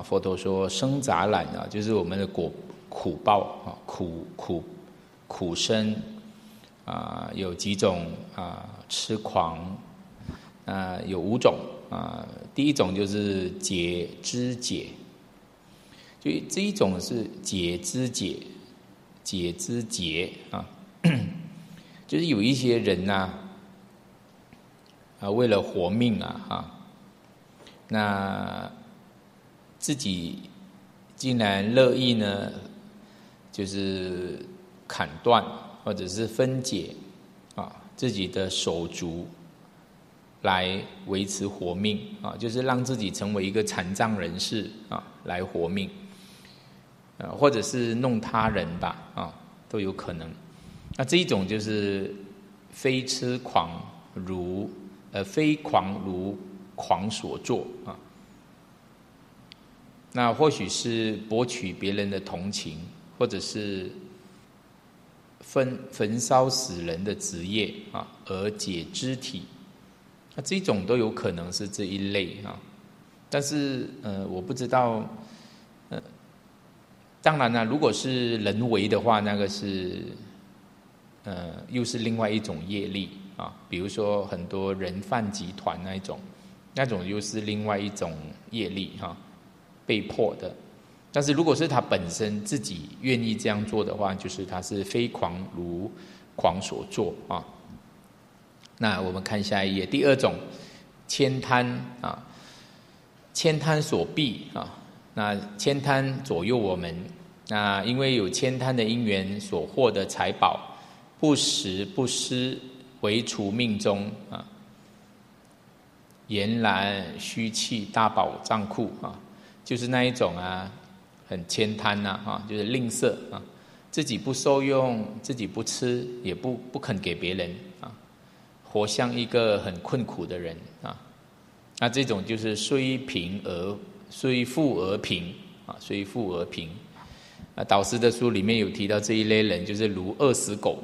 佛陀说生杂染啊，就是我们的苦报啊，苦生啊，有几种啊，痴狂啊，有5种啊。第一种就是解知解，就这一种是解知解啊，就是有一些人呐为了活命那自己竟然乐意呢，就是砍断或者是分解自己的手足来维持活命就是让自己成为一个残障人士来活命或者是弄他人吧都有可能。那这一种就是非狂如狂所作那或许是博取别人的同情，或者是焚烧死人的职业而解肢体，那这种都有可能是这一类但是我不知道当然如果是人为的话，那个是又是另外一种业力比如说很多人贩集团那种又是另外一种业力被迫的。但是如果是他本身自己愿意这样做的话，就是他是非狂如狂所作那我们看下一页，第2种悭贪悭贪所逼那悭贪左右我们，那因为有悭贪的因缘所获得财宝，不时不施，为除命中俨然虚弃大宝藏库就是那一种很悭贪就是吝啬自己不受用，自己不吃，也不肯给别人活像一个很困苦的人那这种就是虽富而贫虽富而贫。导师的书里面有提到这一类人就是如饿死狗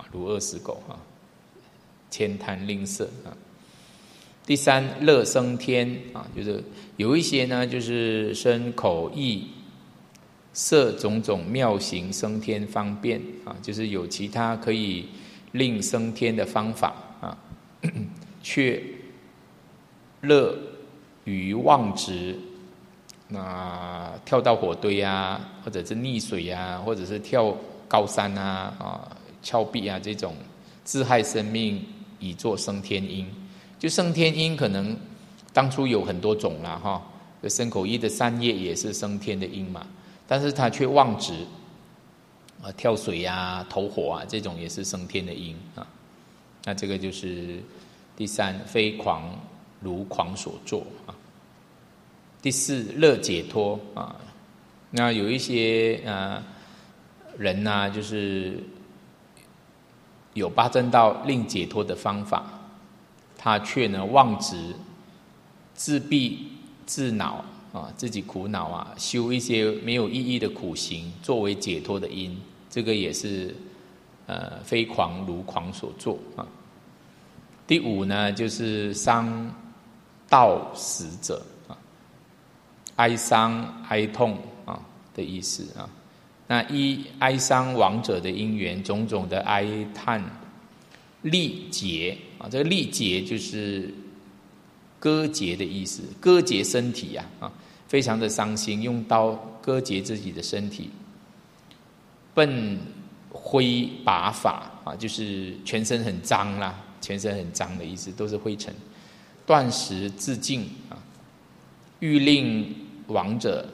悭贪吝啬第3乐生天就是有一些呢就是身口意色种种妙行升天方便就是有其他可以令升天的方法却乐于妄执，那跳到火堆或者是溺水或者是跳高山峭壁这种自害生命以作升天因。就升天因可能当初有很多种啦身口意的3业也是升天的因嘛，但是他却妄执跳水投火这种也是升天的因那这个就是第3非狂如狂所作第4乐解脱那有一些人就是有八正道令解脱的方法，他却呢妄执自闭自恼自己苦恼修一些没有意义的苦行作为解脱的因，这个也是非狂如狂所作第5呢就是伤道死者哀伤哀痛的意思那依哀伤亡者的因缘，种种的哀叹力竭这个力竭就是割截的意思，割截身体非常的伤心，用刀割截自己的身体。奔灰拔法就是全身很脏啦，全身很脏的意思，都是灰尘。断食自尽欲令亡者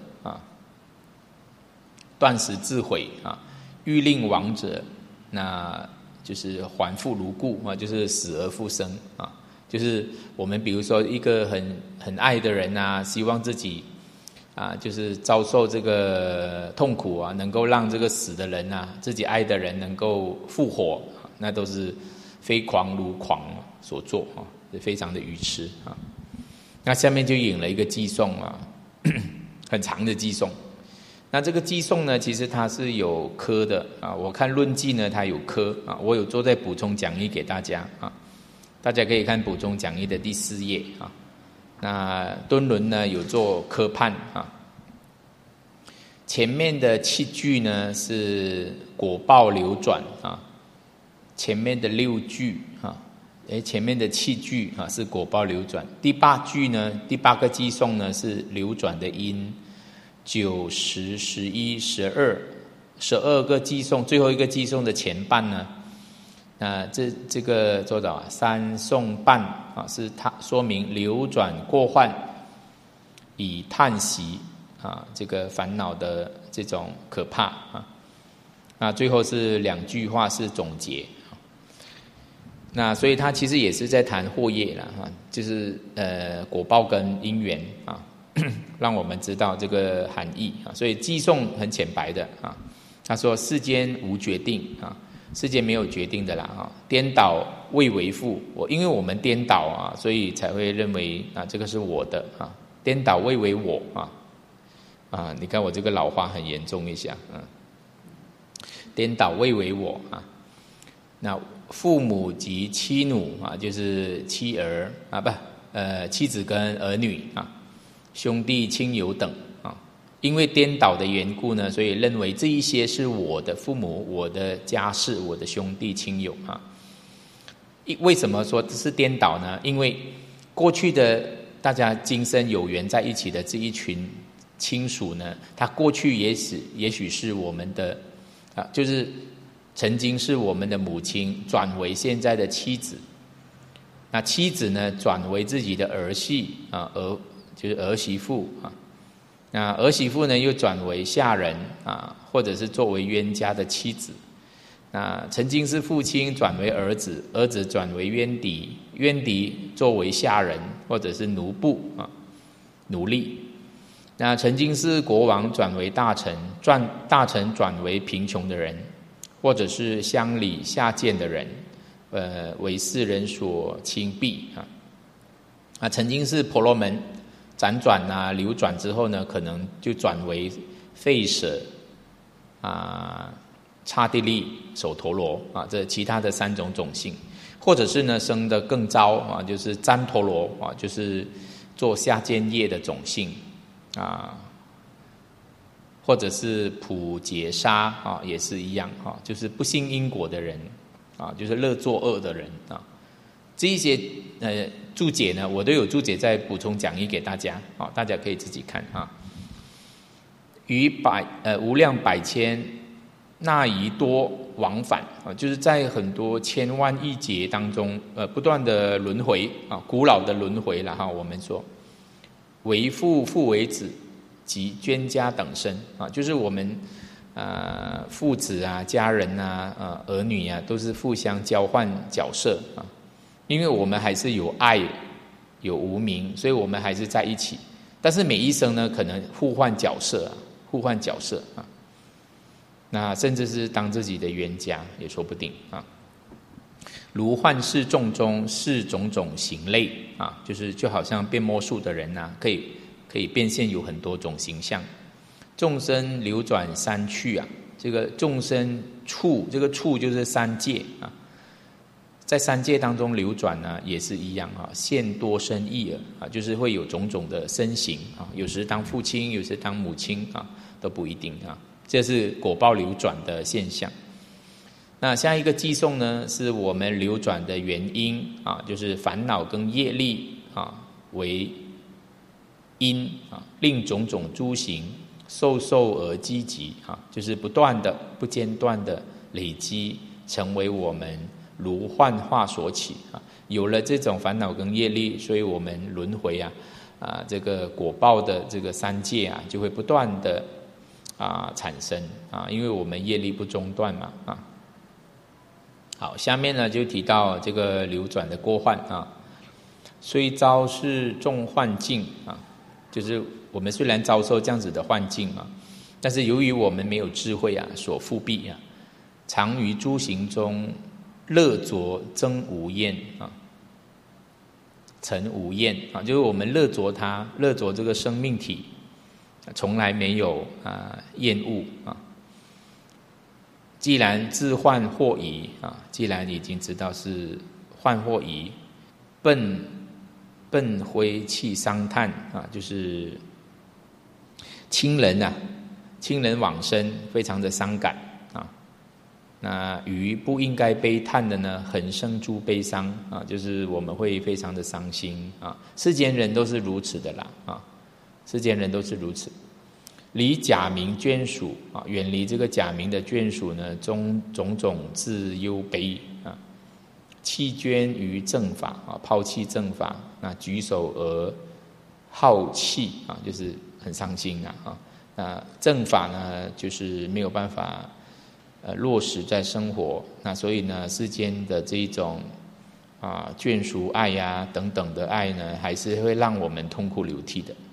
断食自毁欲令亡者，那就是还复如故就是死而复生就是我们比如说一个很爱的人希望自己就是遭受这个痛苦能够让这个死的人自己爱的人能够复活那都是非狂如狂所做非常的愚痴那下面就引了一个偈颂很长的偈颂。那这个偈颂呢，其实它是有科的我看论记呢它有科我有做在补充讲义给大家大家可以看补充讲义的第4页那敦伦呢有做科判前面的7句呢是果报流转啊，前面的6句啊，前面的7句啊是果报流转，第8句呢，第8个寄送呢是流转的因，9、10、11、12个寄送，最后一个寄送的前半呢，这个多少啊？3送半啊，是它说明流转过患，以叹息啊，这个烦恼的这种可怕啊。那最后是2句话是总结。那所以他其实也是在谈祸业啦，就是果报跟因缘啊，让我们知道这个含义啊。所以寄送很浅白的啊，他说世间无决定啊，世间没有决定的啦啊，颠倒未为父，因为我们颠倒啊，所以才会认为啊这个是我的啊，颠倒未为我啊，你看我这个老花很严重一下，颠倒未为我啊，那父母及妻奴啊，就是妻儿啊，妻子跟儿女啊，兄弟亲友等啊，因为颠倒的缘故呢，所以认为这一些是我的父母、我的家世、我的兄弟亲友啊。为什么说是颠倒呢？因为过去的大家今生有缘在一起的这一群亲属呢，他过去也许是我们的啊，就是曾经是我们的母亲，转为现在的妻子。那妻子呢，转为自己的儿媳啊，就是儿媳妇啊。那儿媳妇呢，又转为下人啊，或者是作为冤家的妻子。那曾经是父亲转为儿子，儿子转为冤敌，冤敌作为下人或者是奴部啊，奴隶。那曾经是国王转为大臣，大臣转为贫穷的人，或者是乡里下贱的人，为世人所轻避啊。曾经是婆罗门，辗转啊流转之后呢，可能就转为吠舍啊、刹帝利、首陀罗啊，这其他的3种种姓，或者是呢生得更糟啊，就是旃陀罗啊，就是做下贱业的种姓啊。或者是普劫沙啊，也是一样啊，就是不信因果的人啊，就是乐作恶的人啊。这一些注解呢，我都有注解在补充讲义给大家啊，大家可以自己看啊。于无量百千那夷多往返啊，就是在很多千万亿劫当中不断的轮回啊，古老的轮回了哈。我们说为父父为子，及眷家等身啊，就是我们父子啊、家人啊、儿女啊，都是互相交换角色啊。因为我们还是有爱、有无明，所以我们还是在一起。但是每一生呢，可能互换角色啊。那甚至是当自己的冤家也说不定啊。如幻世众中是种种形类啊，就好像变魔术的人啊，可以变现有很多种形象。众生流转3趣啊，这个众生处，这个处就是3界啊，在3界当中流转呢，也是一样啊，现多生异啊，就是会有种种的身形啊，有时当父亲，有时当母亲啊，都不一定啊，这是果报流转的现象。那下一个寄送呢，是我们流转的原因啊，就是烦恼跟业力啊为因啊，令种种诸行受而积集啊，就是不断的、不间断的累积，成为我们如幻化所起啊。有了这种烦恼跟业力，所以我们轮回这个果报的这个3界啊，就会不断的产生啊，因为我们业力不中断嘛啊。好，下面呢就提到这个流转的过患啊，虽遭是众幻境啊。就是我们虽然遭受这样子的幻境啊，但是由于我们没有智慧啊，所覆蔽啊，常于诸行中乐着增无厌啊，成无厌啊，就是我们乐着它，乐着这个生命体，从来没有厌恶啊。既然自幻惑疑啊，既然已经知道是幻惑疑，笨灰气伤叹啊，就是亲人亲人往生非常的伤感啊。那于不应该悲叹的呢，很生诸悲伤啊，就是我们会非常的伤心啊。世间人都是如此的啦啊，世间人都是如此。离假名眷属啊，远离这个假名的眷属呢，种种自忧悲啊。弃捐于正法啊，抛弃正法，那举手而好弃啊，就是很伤心啊。那正法呢，就是没有办法落实在生活，那所以呢，世间的这一种眷属爱呀等等的爱呢，还是会让我们痛哭流涕的。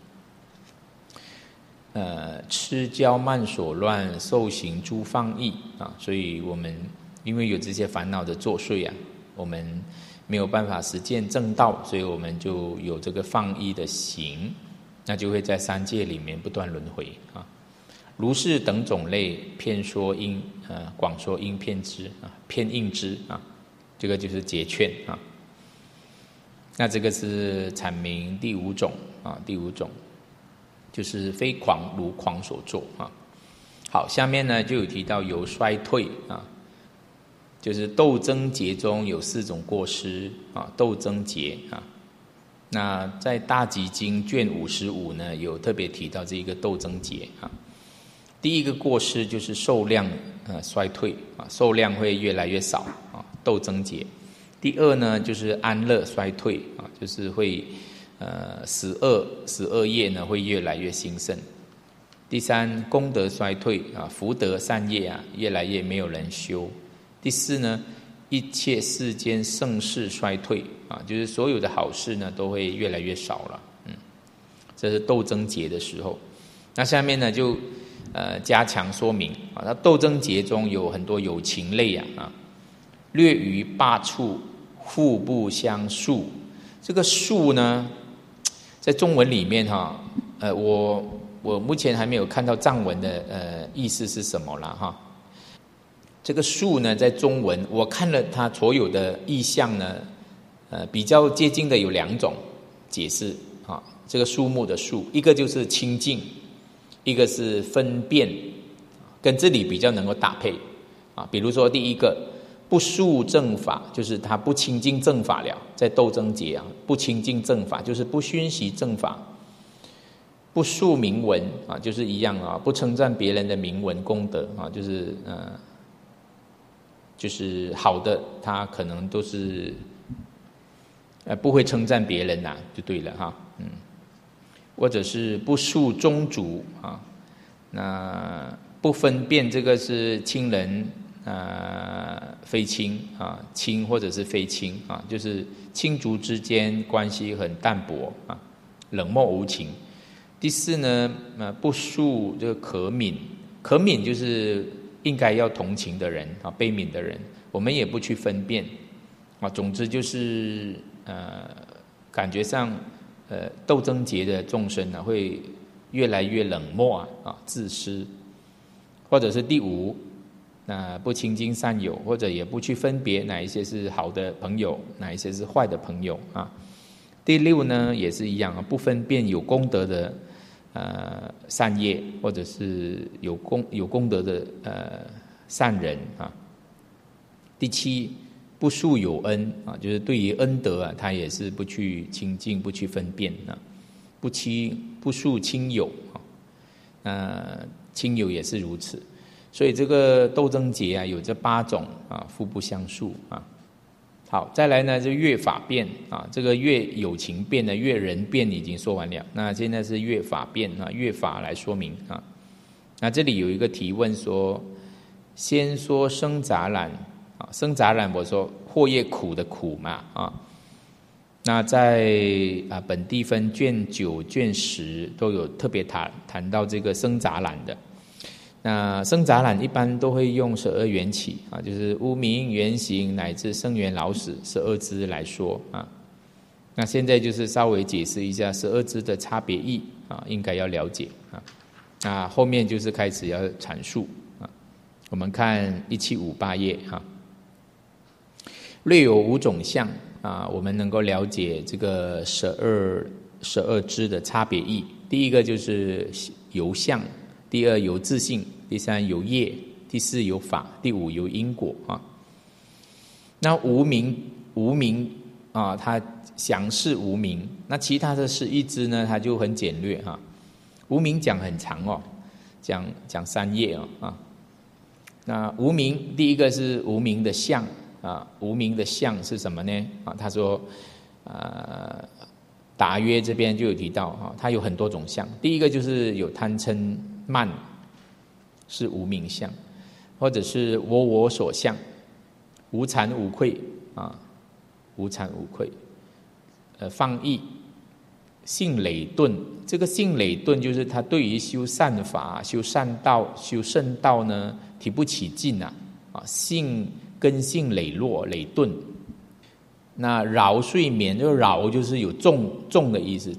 痴骄慢所乱，受行诸放逸啊，所以我们因为有这些烦恼的作祟啊，我们没有办法实践正道，所以我们就有这个放逸的行，那就会在三界里面不断轮回啊。如是等种类，偏说因广说因偏之啊，偏应之啊，这个就是结劝啊。那这个是阐明第五种啊，第五种就是非狂如狂所作啊。好，下面呢就有提到由衰退啊，就是斗争劫中有4种过失啊，斗争劫啊。那在大集经卷55呢，有特别提到这一个斗争劫啊。第一个过失就是寿量衰退啊，寿量会越来越少啊，斗争劫。第二呢，就是安乐衰退啊，就是会十恶业呢会越来越兴盛。第三，功德衰退啊，福德善业啊越来越没有人修。第四呢，一切世间盛事衰退啊，就是所有的好事呢都会越来越少了。这是斗争劫的时候。那下面呢就加强说明啊，那斗争劫中有很多有情类啊，略于罢处，互不相诉。这个术呢，在中文里面哈，我目前还没有看到藏文的意思是什么啦哈。这个术呢，在中文我看了它所有的意象呢，比较接近的有2种解释啊。这个树木的树，一个就是清净，一个是分辨，跟这里比较能够搭配啊。比如说第一个不述正法，就是他不亲近正法了，在斗争劫啊，不亲近正法就是不熏习正法。不述名闻啊，就是一样啊，不称赞别人的名闻功德啊，就是好的，他可能都是不会称赞别人就对了哈，或者是不述宗族啊，那不分辨这个是亲人非亲啊，亲或者是非亲啊，就是亲族之间关系很淡薄啊，冷漠无情。第四呢，不述这个可悯，可悯就是应该要同情的人啊，悲悯的人，我们也不去分辨啊。总之就是感觉上斗争劫的众生呢，会越来越冷漠啊，自私。或者是第五，不亲近善友，或者也不去分别哪一些是好的朋友，哪一些是坏的朋友啊。第六呢，也是一样啊，不分辨有功德的善业，或者是有功德的善人啊。第七，不述有恩啊，就是对于恩德他也是不去亲近，不去分辨啊。不述亲友啊，亲友也是如此。所以这个斗争劫有这8种互不相述啊。好，再来呢，就越法辩啊，这个越有情辩呢，越人辩已经说完了。那现在是越法辩啊，越法来说明啊。那这里有一个提问说，先说生杂染啊，生杂染我说祸业苦的苦嘛啊。那在本地分卷9、卷10都有特别谈到这个生杂染的。那生杂染一般都会用12缘起啊，就是无明、缘行乃至生缘老死12支来说啊。那现在就是稍微解释一下12支的差别义啊，应该要了解啊。那后面就是开始要阐述啊。我们看1758页哈，略有5种相啊，我们能够了解这个12支的差别义。第一个就是由相第二有自性，第三有业，第四有法，第五有因果啊。那无明啊，它详释无明。那其他的11支呢，它就很简略哈。无明讲很长哦，讲3页啊。那无明第一个是无明的相啊，无明的相是什么呢？啊，他说达约这边就有提到啊，它有很多种相。第一个就是有贪嗔慢，是无明相，或者是我所相，无惭无愧啊，无惭无愧。放逸，性累钝。这个性累钝就是他对于修善法、修善道、修圣道呢提不起劲啊，根性累弱、累钝。那扰睡眠，就扰就是有重的意思，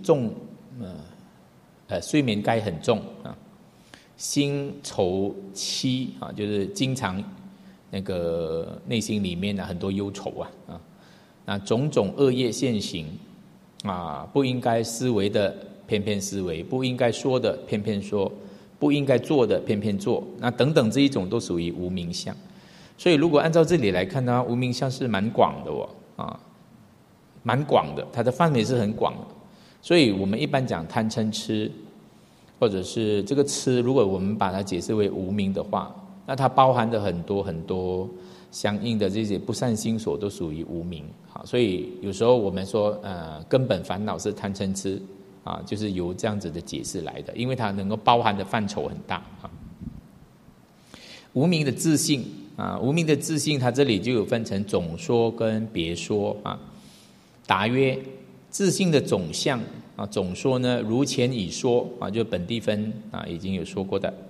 睡眠该很重啊。心愁戚啊，就是经常那个内心里面很多忧愁啊。那种种恶业现行啊，不应该思维的偏偏思维，不应该说的偏偏说，不应该做的偏偏做，那等等这一种都属于无明相。所以如果按照这里来看呢，无明相是蛮广的蛮广的，它的范围是很广的。所以我们一般讲贪嗔痴，或者是这个痴，如果我们把它解释为无明的话，那它包含的很多很多相应的这些不善心所都属于无明。好，所以有时候我们说根本烦恼是贪嗔痴啊，就是由这样子的解释来的，因为它能够包含的范畴很大啊。无明的自性啊，无明的自性，它这里就有分成总说跟别说啊。答曰：自性的总相啊，总说呢，如前已说啊，就本地分啊，已经有说过的。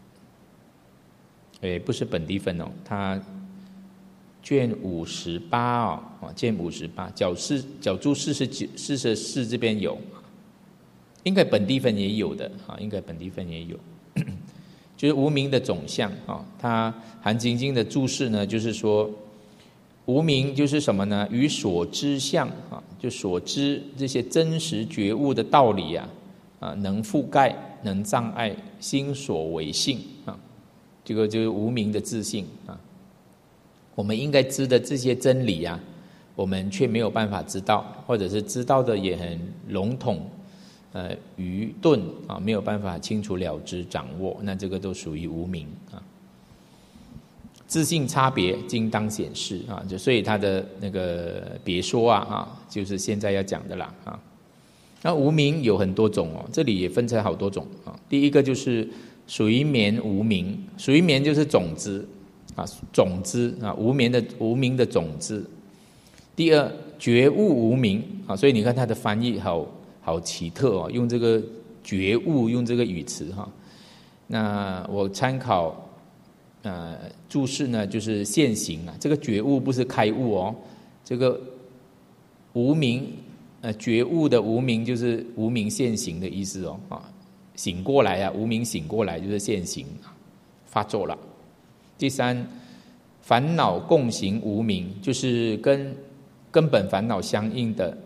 不是本地分哦，它卷58哦，卷58角注44这边有，应该本地分也有的啊，应该本地分也有。就是无明的总相啊，它含经经的注释呢，就是说无明就是什么呢？与所知相啊，就所知这些真实觉悟的道理啊，能覆盖，能障碍心所为性啊，这个就是无明的自性啊。我们应该知的这些真理啊，我们却没有办法知道，或者是知道的也很笼统，愚钝啊，没有办法清楚了知掌握，那这个都属于无明啊。自性差别应当显示啊，就所以他的那个别说就是现在要讲的啦啊。那无明有很多种这里也分成好多种啊。第一个就是属于眠无明，属于眠就是种子啊，种子啊，无明的种子。第二觉悟无明啊，所以你看他的翻译好奇特用这个觉悟，用这个语词哈。那我参考注释呢，就是现行啊，这个觉悟不是开悟这个无明觉悟的无明就是无明现行的意思醒过来无明醒过来就是现行发作了。第三，烦恼共行无明，就是跟根本烦恼相应的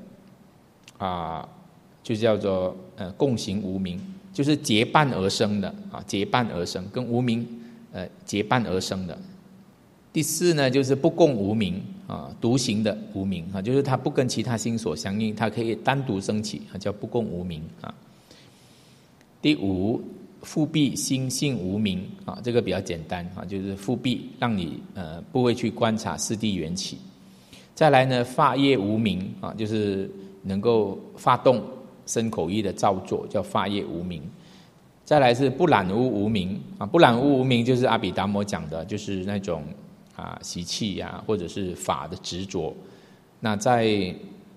就叫做共行无明，就是结伴而生的结伴而生，跟无明结伴而生的。第四呢，就是不共无明独行的无明就是它不跟其他心所相应，它可以单独升起叫不共无明第五，复蔽心性无明这个比较简单就是复蔽，让你不会去观察四谛缘起。再来呢，发业无明就是能够发动身口意的造作，叫发业无明。再来是不染污无明不染污无明就是阿毗达摩讲的，就是那种习气或者是法的执着。那在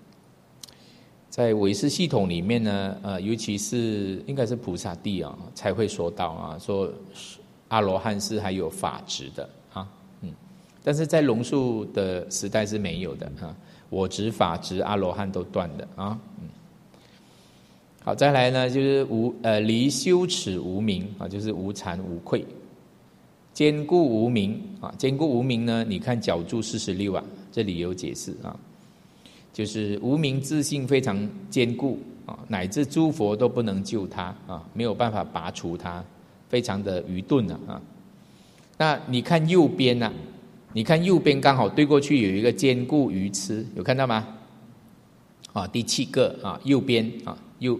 唯识系统里面呢，尤其是应该是菩萨地才会说到说阿罗汉是还有法执的但是在龙树的时代是没有的我执法执阿罗汉都断的好，再来呢就是离羞耻无明就是无惭无愧。坚固无明坚固无明呢，你看角注46这里有解释就是无明自性非常坚固乃至诸佛都不能救他没有办法拔除他非常的愚钝啊。那你看右边啊，你看右边刚好对过去有一个坚固愚痴，有看到吗？啊，第7个啊，右边啊，右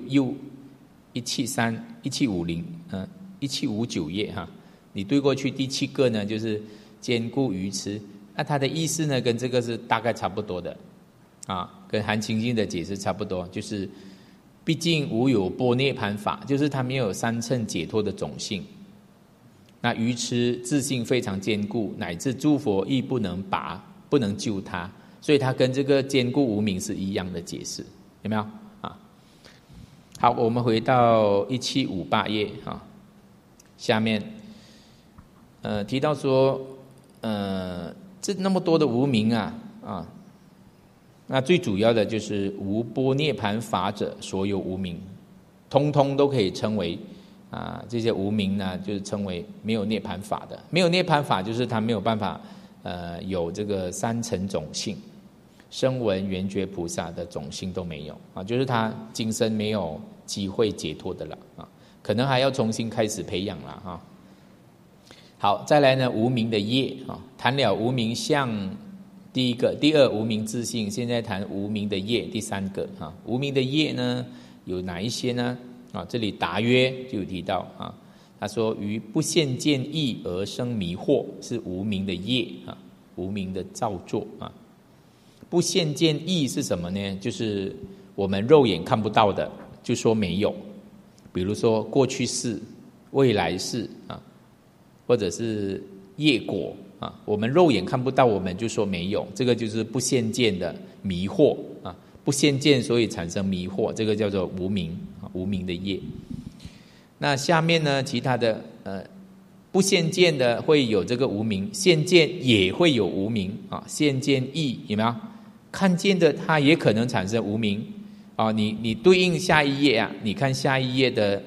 173、1750、1759页哈，你对过去第7个呢，就是坚固愚痴。那它的意思呢，跟这个是大概差不多的啊，跟韩清净的解释差不多，就是毕竟无有般涅盘法，就是它没有三乘解脱的种性。那愚痴自性非常坚固，乃至诸佛亦不能拔，不能救它，所以它跟这个坚固无明是一样的解释，有没有啊？好，我们回到1758页啊，下面提到说这那么多的无明啊，那最主要的就是无般涅盘法者，所有无明通通都可以称为这些无明呢，就是称为没有涅盘法的。没有涅盘法就是他没有办法有这个三乘种性，声闻缘觉菩萨的种性都没有啊，就是他今生没有机会解脱的了啊，可能还要重新开始培养了啊。好，再来呢，无明的业啊，谈了无明相第一个，第二无明自性，现在谈无明的业第3个啊。无明的业呢有哪一些呢？啊，这里答曰就有提到啊，他说于不现见义而生迷惑，是无明的业啊，无明的造作啊。不现见义是什么呢？就是我们肉眼看不到的，就说没有，比如说过去式、未来式啊，或者是业果啊，我们肉眼看不到，我们就说没有，这个就是不现见的迷惑啊，不现见所以产生迷惑，这个叫做无明啊，无明的业。那下面呢，其他的不现见的会有这个无明，现见也会有无明啊，现见义有没有？看见的它也可能产生无明啊。你对应下一页啊，你看下一页的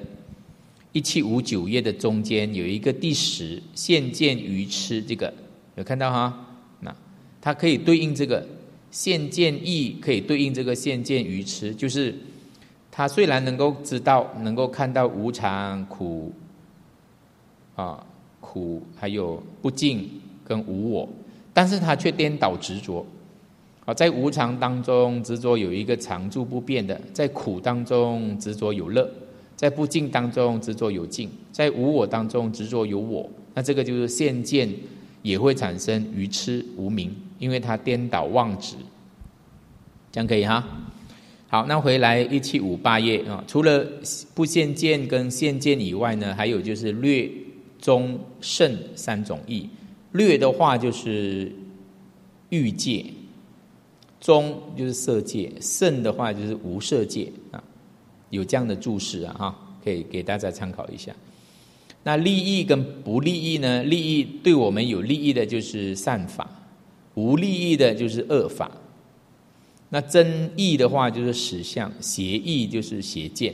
1759页的中间有一个第10现见愚痴，这个有看到哈？那它可以对应这个现见义，可以对应这个现见愚痴，就是他虽然能够知道，能够看到无常、苦苦还有不净跟无我，但是他却颠倒执着。在无常当中执着有一个常住不变的，在苦当中执着有乐，在不净当中执着有净，在无我当中执着有我，那这个就是现见也会产生愚痴无明，因为它颠倒妄执，这样可以哈？好，那回来1758页啊，除了不现见跟现见以外呢，还有就是略、中、胜3种义。略的话就是欲界，中就是色界，胜的话就是无色界啊，有这样的注释啊哈，可以给大家参考一下。那利益跟不利益呢？利益对我们有利益的就是善法，无利益的就是恶法。那真义的话就是实相，邪义就是邪见。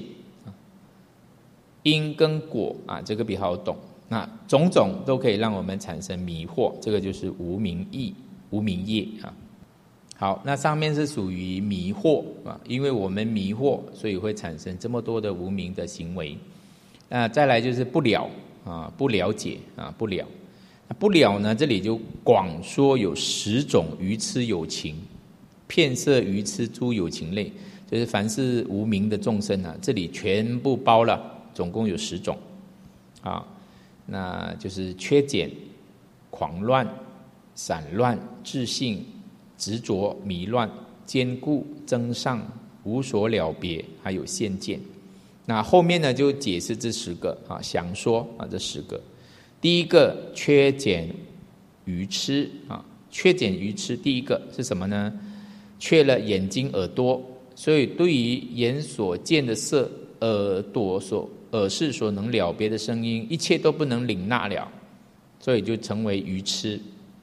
因跟果啊，这个比较好懂。那种种都可以让我们产生迷惑，这个就是无明义、无明业啊。好，那上面是属于迷惑啊，因为我们迷惑，所以会产生这么多的无明的行为。再来就是不了啊，不了解啊，不了。不了呢，这里就广说有10种愚痴有情，遍摄愚痴诸有情类，就是凡是无明的众生啊，这里全部包了，总共有10种啊。那就是缺减、狂乱、散乱、自性、执着、迷乱、坚固、增上、无所了别，还有现见。那后面呢就解释这10个啊，详说啊这10个。第一个缺减愚痴啊，缺减愚痴第一个是什么呢？缺了眼睛、耳朵，所以对于眼所见的色、耳识所能了别的声音，一切都不能领纳了，所以就成为愚痴，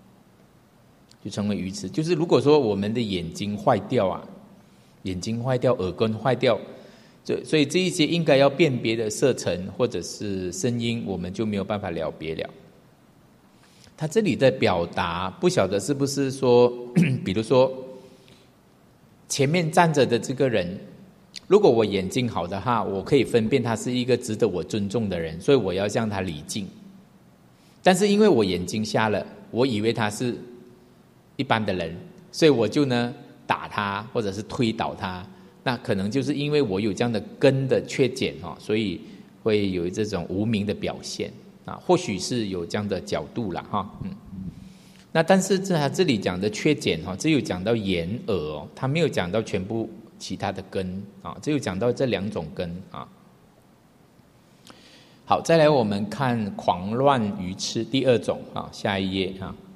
就是如果说我们的眼睛坏掉啊，眼睛坏掉、耳根坏掉，所以这一些应该要辨别的色尘或者是声音，我们就没有办法了别了。他这里的表达不晓得是不是说比如说前面站着的这个人如果我眼睛好的话，我可以分辨他是一个值得我尊重的人，所以我要向他礼敬。但是因为我眼睛瞎了，我以为他是一般的人，所以我就呢打他或者是推倒他。那可能就是因为我有这样的根的缺减所以会有这种无明的表现或许是有这样的角度啦那但是他这里讲的缺减只有讲到眼耳他没有讲到全部其他的根只有讲到这2种根好，再来我们看狂乱愚痴第2种下一页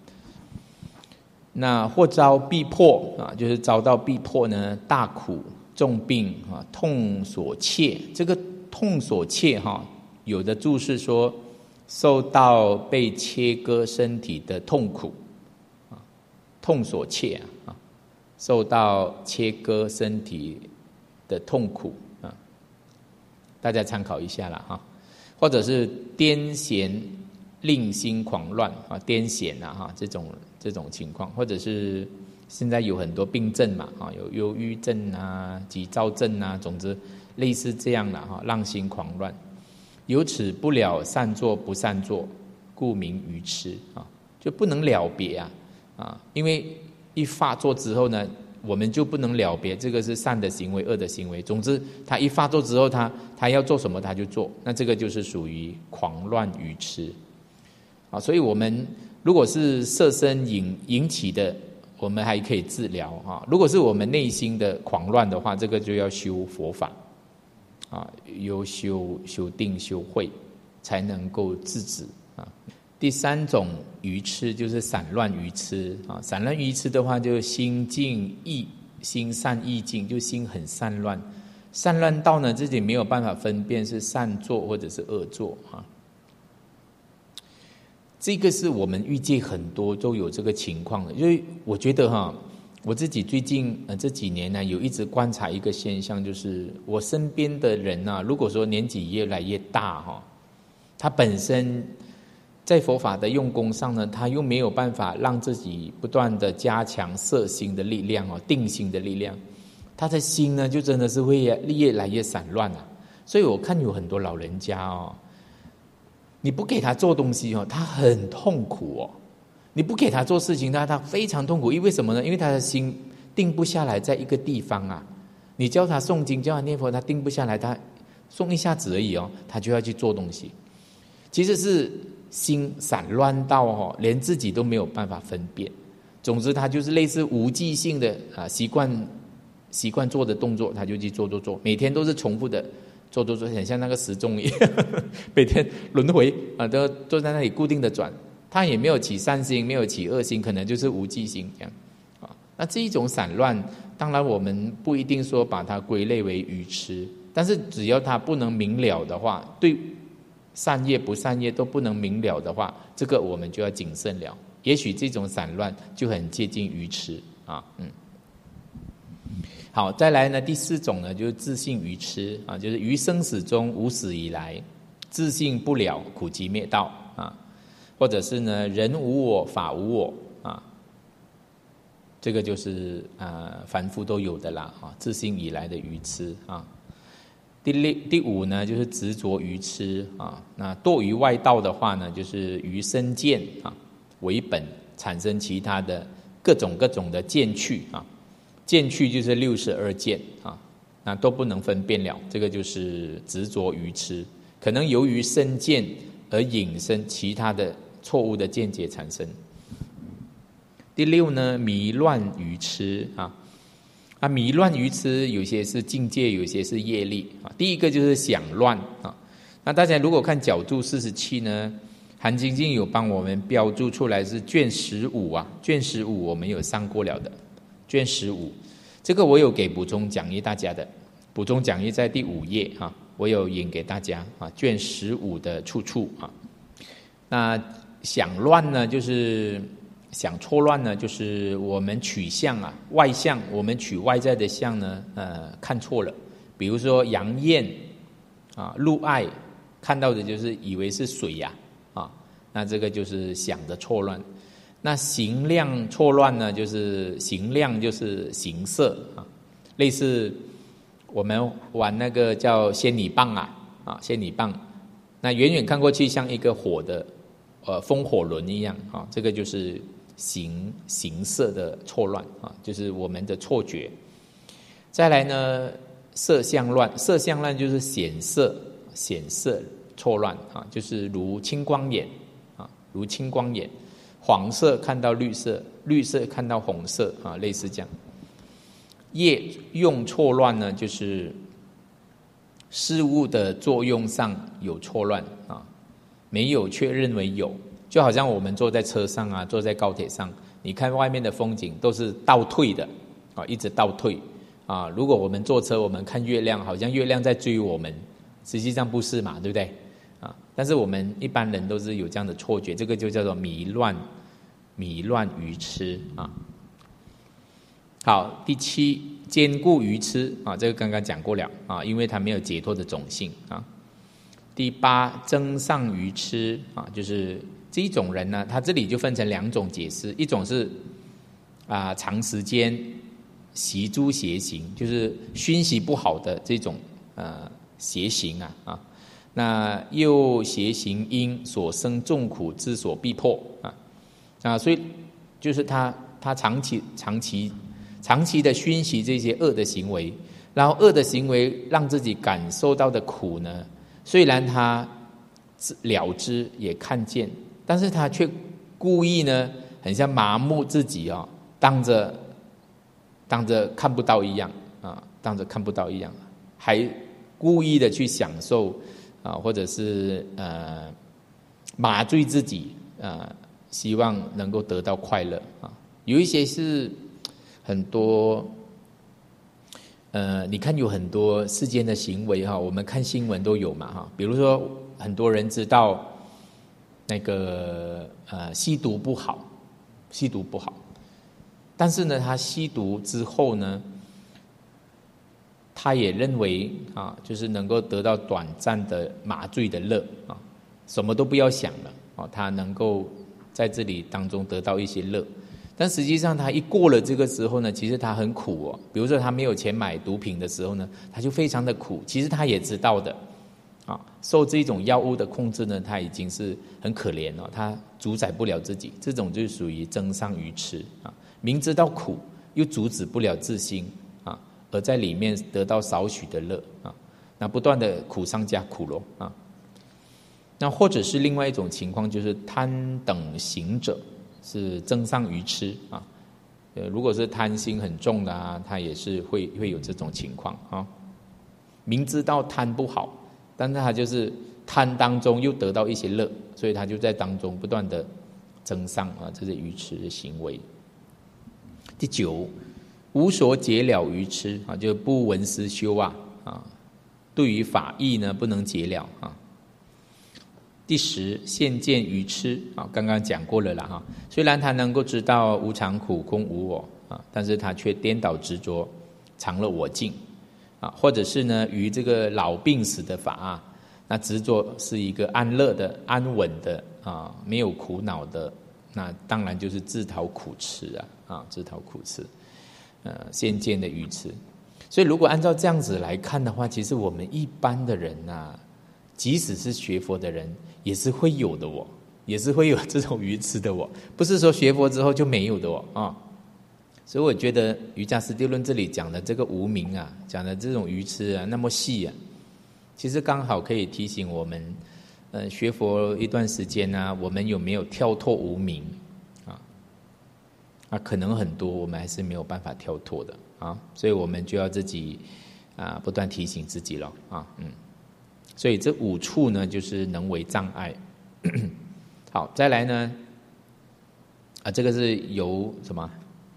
那或遭逼迫就是遭到逼迫呢，大苦重病痛所切。这个痛所切有的注释说受到被切割身体的痛苦痛所切受到切割身体的痛苦大家参考一下啦或者是癫痫令心狂乱癫痫这种情况，或者是现在有很多病症嘛有忧郁症急躁症总之类似这样啦让心狂乱，由此不了善作不善作，故名愚痴就不能了别因为一发作之后呢，我们就不能了别这个是善的行为恶的行为，总之他一发作之后他要做什么他就做，那这个就是属于狂乱愚痴所以我们如果是色身引起的，我们还可以治疗如果是我们内心的狂乱的话，这个就要修佛法有修定修慧才能够制止第3种愚痴就是散乱愚痴散乱愚痴的话，就心静意心散意静，就心很散乱，散乱到呢自己没有办法分辨是善作或者是恶作这个是我们遇见很多都有这个情况的。因为我觉得我自己最近这几年呢，有一直观察一个现象，就是我身边的人如果说年纪越来越大他本身在佛法的用功上呢，他又没有办法让自己不断的加强摄心的力量定心的力量，他的心呢就真的是会越来越散乱所以我看有很多老人家你不给他做东西他很痛苦你不给他做事情他非常痛苦，因为什么呢？因为他的心定不下来在一个地方你叫他诵经叫他念佛，他定不下来，他诵一下子而已他就要去做东西，其实是心散乱到连自己都没有办法分辨。总之他就是类似无记性的习惯做的动作，他就去做，每天都是重复的做，很像那个时钟一样每天轮回都坐在那里固定的转，他也没有起善心，没有起恶心，可能就是无记心这样那这一种散乱，当然我们不一定说把它归类为愚痴，但是只要它不能明了的话，对善业不善业都不能明了的话，这个我们就要谨慎了。也许这种散乱就很接近愚痴好，再来呢，第4种呢，就是自性愚痴就是于生死中无始以来自性不了苦集灭道或者是呢人无我法无我这个就是凡夫都有的啦自性以来的愚痴第5呢，就是执着愚痴那堕于外道的话呢，就是于身见为本产生其他的各种的见趣见趣就是62见那都不能分辨了，这个就是执着愚痴，可能由于身见而引申其他的错误的见解产生。第6呢，迷乱愚痴迷乱愚痴有些是境界，有些是业力第一个就是想乱那大家如果看角注47呢，韩精进有帮我们标注出来是卷15卷15我们有上过了的，卷15这个我有给补充讲义大家的，补充讲义在第5页我有引给大家卷15的处那想乱呢，就是想错乱呢，就是我们取相外相，我们取外在的相呢看错了，比如说杨艳陆爱看到的就是以为是水那这个就是想的错乱。那形量错乱呢，就是形量就是形色类似我们玩那个叫仙女棒啊，仙女棒，那远远看过去像一个火的风火轮一样啊，这个就是形色的错乱啊，就是我们的错觉。再来呢，色相乱，色相乱就是显色错乱啊，就是如青光眼啊，如青光眼，黄色看到绿色，绿色看到红色啊，类似这样。业用错乱呢，就是事物的作用上有错乱啊，没有却认为有，就好像我们坐在车上啊，坐在高铁上，你看外面的风景都是倒退的啊，一直倒退啊。如果我们坐车，我们看月亮，好像月亮在追我们，实际上不是嘛，对不对啊？但是我们一般人都是有这样的错觉，这个就叫做迷乱愚痴啊。好，第七，坚固愚痴啊，这个刚刚讲过了啊，因为它没有解脱的种性啊。第八，增上愚痴啊，就是这一种人呢，他这里就分成两种解释，一种是长时间习诸邪行，就是熏习不好的这种邪行啊，那又邪行因所生众苦之所逼迫啊，所以就是他长期的熏习这些恶的行为，然后恶的行为让自己感受到的苦呢，虽然他了知也看见，但是他却故意呢，很像麻木自己啊，当着看不到一样啊，当着看不到一样，还故意的去享受啊，或者是麻醉自己希望能够得到快乐啊。有一些是很多你看有很多世间的行为我们看新闻都有嘛比如说很多人知道那个吸毒不好，但是呢他吸毒之后呢，他也认为就是能够得到短暂的麻醉的乐什么都不要想了他能够在这里当中得到一些乐。但实际上他一过了这个时候呢，其实他很苦比如说他没有钱买毒品的时候呢，他就非常的苦，其实他也知道的受这种药物的控制呢，他已经是很可怜他主宰不了自己，这种就属于增上愚痴明知道苦又阻止不了自心而在里面得到少许的乐那不断的苦上加苦咯那或者是另外一种情况，就是贪等行者是增上愚痴如果是贪心很重的他也是会有这种情况明知道贪不好，但是他就是贪当中又得到一些乐，所以他就在当中不断的增上这些愚痴的行为。第九，无所解了愚痴就不闻思修对于法义呢不能解了第十，现见愚痴刚刚讲过了啦虽然他能够知道无常苦空无我但是他却颠倒执着，藏了我净或者是呢于这个老病死的法那执着是一个安乐的安稳的没有苦恼的，那当然就是自讨苦吃自讨苦吃现见的愚痴。所以如果按照这样子来看的话，其实我们一般的人即使是学佛的人也是会有的也是会有这种愚痴的不是说学佛之后就没有的所以我觉得瑜伽师地论这里讲的这个无明讲的这种愚痴那么细其实刚好可以提醒我们学佛一段时间我们有没有跳脱无明可能很多我们还是没有办法跳脱的所以我们就要自己不断提醒自己了所以这五处呢就是能为障碍好，再来呢这个是由什么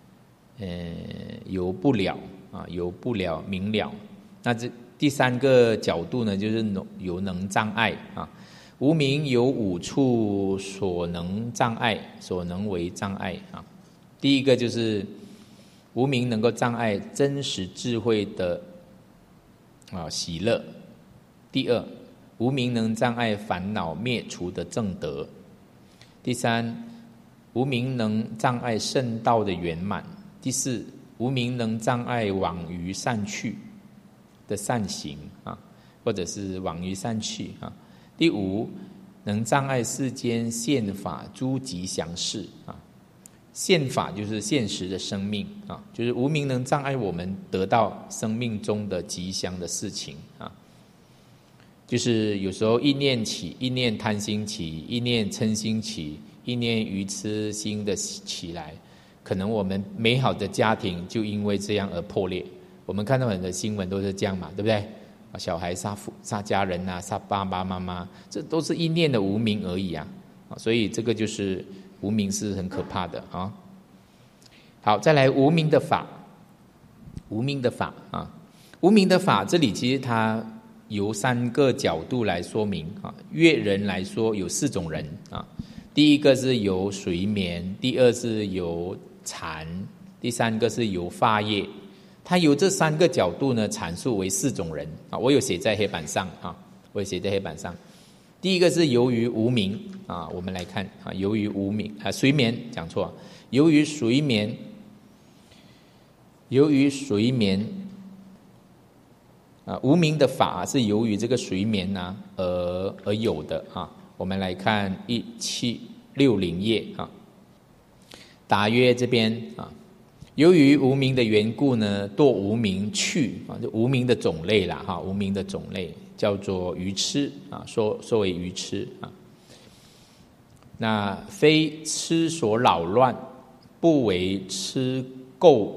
由不了由不了明了。那这第三个角度呢就是由能障碍无明有五处所能障碍，所能为障碍第一个就是无明能够障碍真实智慧的喜乐。第二，无明能障碍烦恼灭除的正德。第三，无明能障碍圣道的圆满。第四，无明能障碍往于善趣。 的善行啊，或者是往于善趣啊。第五，能障碍世间现法诸吉祥事啊。现法就是现实的生命啊，就是无明能障碍我们得到生命中的吉祥的事情啊。就是有时候一念起，一念贪心起，一念嗔心起，一念愚痴心的起来，可能我们美好的家庭就因为这样而破裂。我们看到很多新闻都是这样嘛，对不对？小孩杀家人啊，杀爸爸妈妈，这都是一念的无明而已啊。所以这个就是无明是很可怕的啊。好，再来无明的法，无明的法啊，无明的法，这里其实它由3个角度来说明啊。乐人来说有4种人啊，第一个是由随眠，第二是由禅，第三个是由法业。他由这3个角度呢阐述为4种人啊，我有写在黑板上啊，我有写在黑板上。第一个是由于无明啊，我们来看啊，由于无明啊，随眠讲错，由于随眠，由于随眠啊，无明的法是由于这个随眠啊而有的啊。我们来看1760页啊，大约这边啊。由于无明的缘故呢，堕无明趣啊，就无明的种类啦哈，无明的种类叫做愚痴啊，说为愚痴啊。那非痴所扰乱，不为痴垢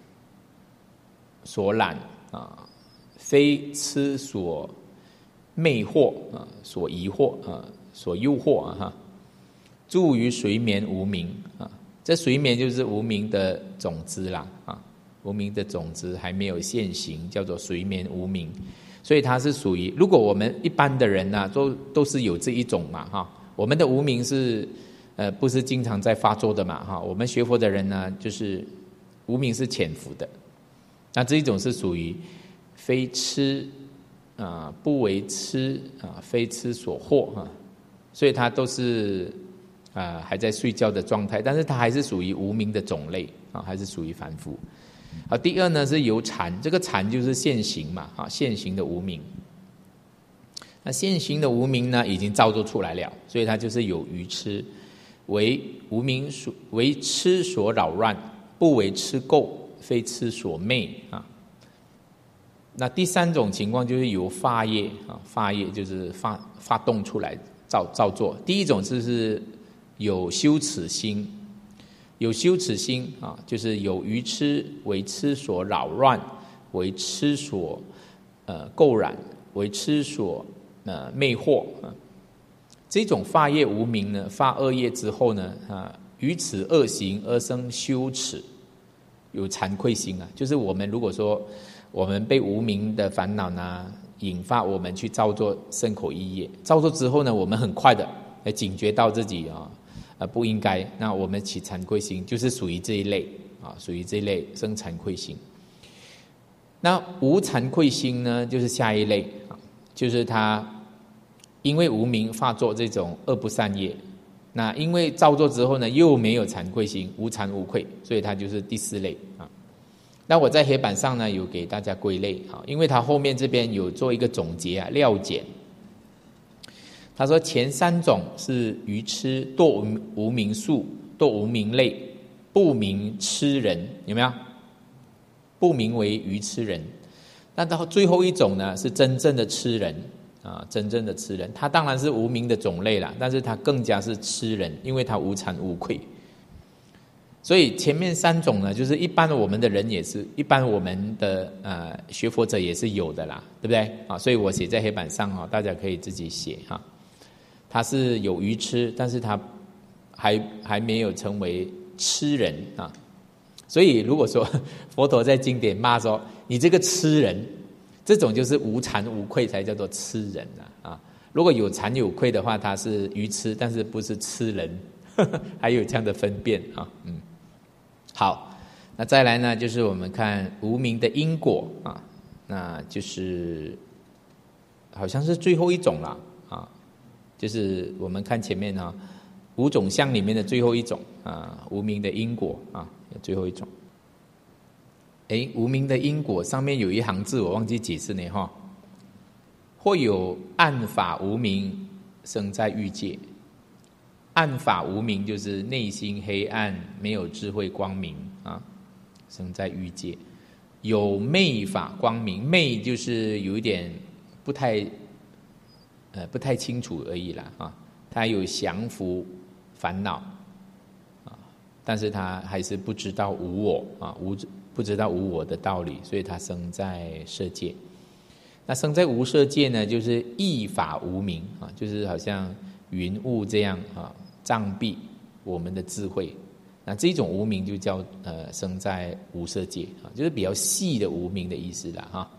所染啊，非痴所魅惑啊，所疑惑啊，所诱惑啊哈，住于随眠无明啊。这随眠就是无明的种子啦啊，无明的种子还没有现行，叫做随眠无明，所以它是属于，如果我们一般的人呢、都是有这一种嘛哈，我们的无明是不是经常在发作的嘛哈，我们学佛的人呢，就是无明是潜伏的，那这一种是属于非痴啊，不为痴啊，非痴所惑啊，所以它都是。还在睡觉的状态，但是它还是属于无明的种类啊，还是属于凡夫。好，第二呢是由禅，这个禅就是现行嘛啊，现行的无明。那现行的无明呢，已经造作出来了，所以它就是有愚痴，为无明所为痴所扰乱，不为痴垢，非痴所魅啊。那第3种情况就是由法业啊，法业就是发动出来造作。第一种是有羞耻心，有羞耻心啊，就是有愚痴，为痴所扰乱，为痴所垢染，为痴所魅惑啊。这种发业无明呢，发恶业之后呢啊，于此恶行而生羞耻，有惭愧心啊。就是我们如果说我们被无明的烦恼呢引发我们去造作身口意业，造作之后呢，我们很快的来警觉到自己啊。不应该，那我们起惭愧心，就是属于这一类啊，属于这一类生惭愧心。那无惭愧心呢，就是下一类啊，就是他因为无明发作这种恶不善业，那因为造作之后呢，又没有惭愧心，无惭无愧，所以他就是第4类啊。那我在黑板上呢有给大家归类啊，因为他后面这边有做一个总结啊，料简。他说前3种是愚痴，堕无明数，堕无明类，不明痴人，有没有？不明为愚痴人。那到最后一种呢，是真正的痴人啊，真正的痴人，他当然是无明的种类啦，但是他更加是痴人，因为他无惭无愧。所以前面3种呢，就是一般我们的人也是，一般我们的学佛者也是有的啦，对不对啊？所以我写在黑板上哈，大家可以自己写哈。他是有愚痴，但是他还没有成为痴人啊。所以如果说佛陀在经典骂说你这个痴人，这种就是无惭无愧才叫做痴人啊。如果有惭有愧的话，他是愚痴，但是不是痴人，还有这样的分辨啊。好，那再来呢，就是我们看无明的因果啊，那就是好像是最后一种啦啊。就是我们看前面啊，5种相里面的最后一种啊，无明的因果啊，最后一种。 无明的因果上面有一行字我忘记解释呢哈。或有暗法无明生在欲界，暗法无明就是内心黑暗，没有智慧光明啊，生在欲界。有昧法光明，昧就是有一点不太清楚而已啦啊，他有降伏烦恼啊，但是他还是不知道无我啊，不知道无我的道理，所以他生在色界。那生在无色界呢，就是异法无明啊，就是好像云雾这样啊，障蔽我们的智慧。那这种无明就叫生在无色界啊，就是比较细的无明的意思啦哈。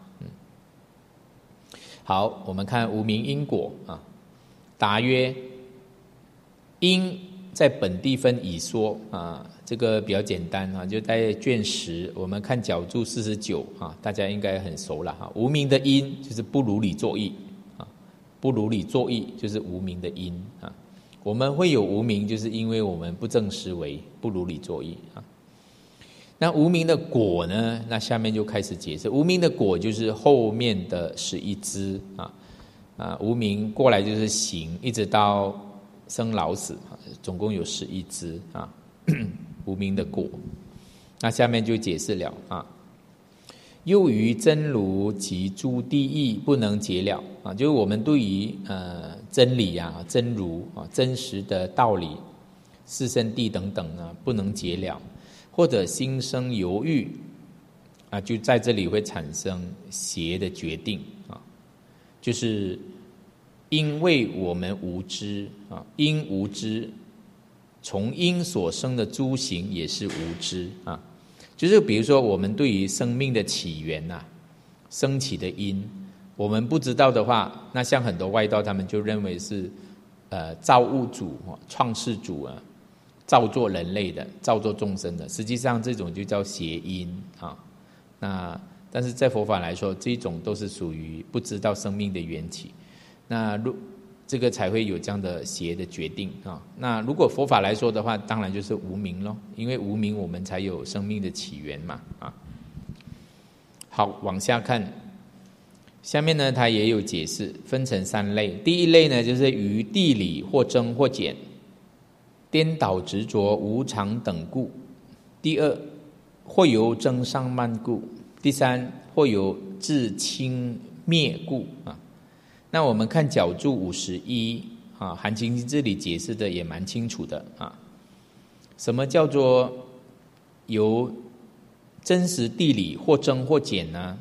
好，我们看无明因果啊。答曰：因在本地分已说啊，这个比较简单啊，就在卷10，我们看角注49啊，大家应该很熟了哈。无明的因就是不如理作意啊，不如理作意就是无明的因啊。我们会有无明，就是因为我们不正思维，不如理作意啊。那无明的果呢？那下面就开始解释，无明的果就是后面的11支啊，无明过来就是行，一直到生老死，总共有11支啊，无明的果。那下面就解释了啊，又于真如及诸地义不能解了啊，就是我们对于真理啊、真如啊、真实的道理、四圣谛等等啊，不能解了，或者心生犹豫啊，就在这里会产生邪的决定啊，就是因为我们无知啊，因无知，从因所生的诸行也是无知啊。就是比如说，我们对于生命的起源啊、升起的因，我们不知道的话，那像很多外道，他们就认为是造物主、创世主啊，造作人类的、造作众生的。实际上，这种就叫邪因啊。那但是在佛法来说，这种都是属于不知道生命的缘起。那这个才会有这样的邪的决定啊。那如果佛法来说的话，当然就是无明咯，因为无明我们才有生命的起源嘛啊。好，往下看，下面呢它也有解释，分成3类。第一类呢就是于地理或增或减，颠倒执着无常等故；第二，或由增上慢故；第三，或由自轻灭故啊。那我们看角注51啊，韩清这里解释的也蛮清楚的啊。什么叫做由真实地理或增或减呢？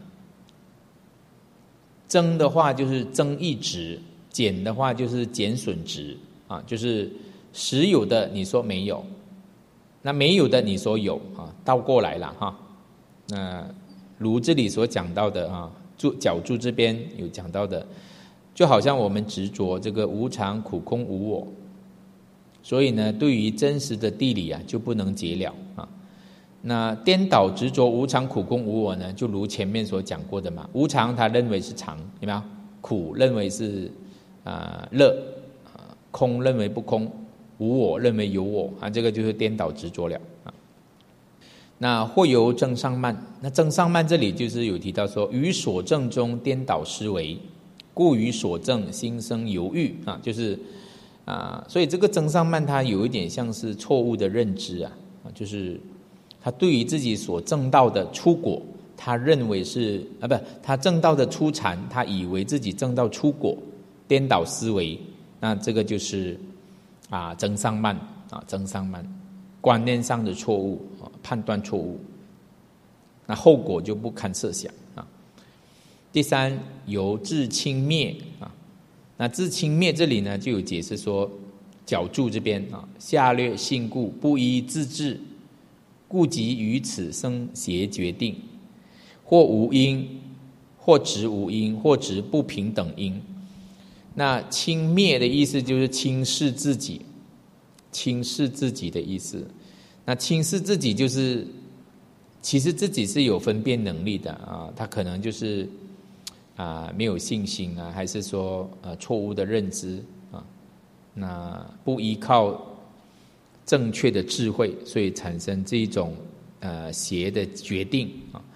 增的话就是增益值，减的话就是减损值啊，就是实有的你说没有，那没有的你说有啊，倒过来了哈。那如这里所讲到的啊，角注这边有讲到的。就好像我们执着这个无常、苦、空、无我，所以呢，对于真实的地理啊，就不能解了啊。那颠倒执着无常、苦、空、无我呢，就如前面所讲过的嘛。无常他认为是常，有没有？苦认为是乐空认为不空，无我认为有我啊，这个就是颠倒执着了啊。那或由增上慢，那增上慢这里就是有提到说，于所证中颠倒思维。故于所证心生犹豫啊，就是所以这个增上慢它有一点像是错误的认知啊，就是他对于自己所证到的出果，他认为是他证到的初禅，他以为自己证到出果，颠倒思维，那这个就是增上慢啊，增上慢，观念上的错误判断错误，那后果就不堪设想啊。第三，由自轻灭啊，那自轻灭这里呢就有解释说，角注这边啊，下略性故不依自治，故即于此生邪决定，或无因，或执无因，或执不平等因。那轻灭的意思就是轻视自己，轻视自己的意思。那轻视自己就是其实自己是有分辨能力的啊，他可能就是没有信心啊，还是说错误的认知啊，那不依靠正确的智慧，所以产生这种邪的决定啊。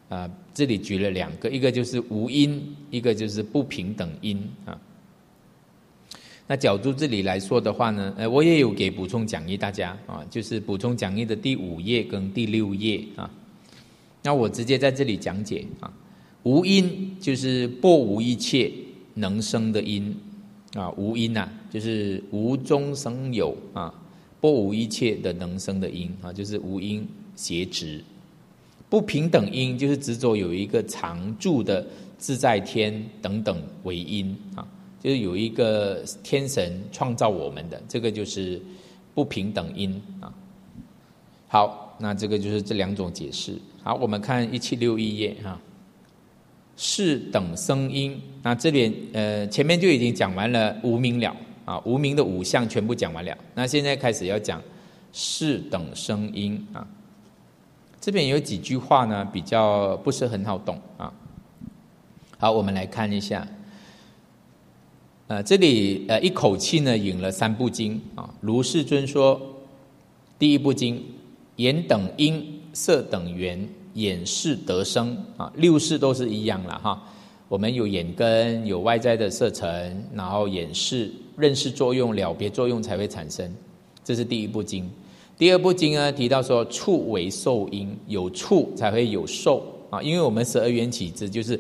这里举了2个，一个就是无因，一个就是不平等因啊。那角度这里来说的话呢，我也有给补充讲义大家啊，就是补充讲义的第5页跟第6页啊。那我直接在这里讲解啊，无因就是不无一切能生的因啊，无因啊就是无中生有啊，不无一切的能生的因啊，就是无因邪执。不平等因就是执着有一个常住的自在天等等为因啊，就是有一个天神创造我们的，这个就是不平等因啊。好，那这个就是这2种解释。好，我们看1761页哈，是等生因。那这里前面就已经讲完了无明了啊，无明的5项全部讲完了。那现在开始要讲是等生因啊。这边有几句话呢，比较不是很好懂啊。好，我们来看一下。这里一口气呢引了3部经啊。如世尊说，第一部经，眼等因，色等缘，眼识得生啊，6识都是一样了哈。我们有眼根，有外在的色尘，然后眼识、认识作用、了别作用才会产生，这是第一部经。第2部经呢提到说，触为受因，有触才会有受啊，因为我们12缘起支就是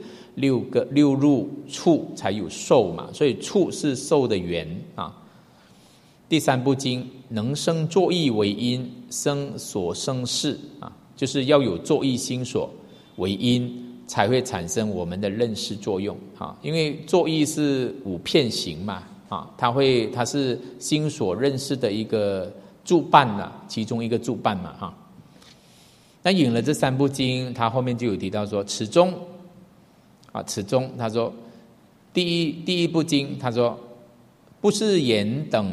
6入触才有受嘛，所以触是受的缘啊。第3部经，能生作意为因，生所生事啊，就是要有作意心所为因，才会产生我们的认识作用啊。因为作意是5片行嘛啊，它是心所认识的一个助伴啦，其中一个助伴嘛哈。那引了这3部经，他后面就有提到说，此中啊，此中他说第一部经，他说不是眼等，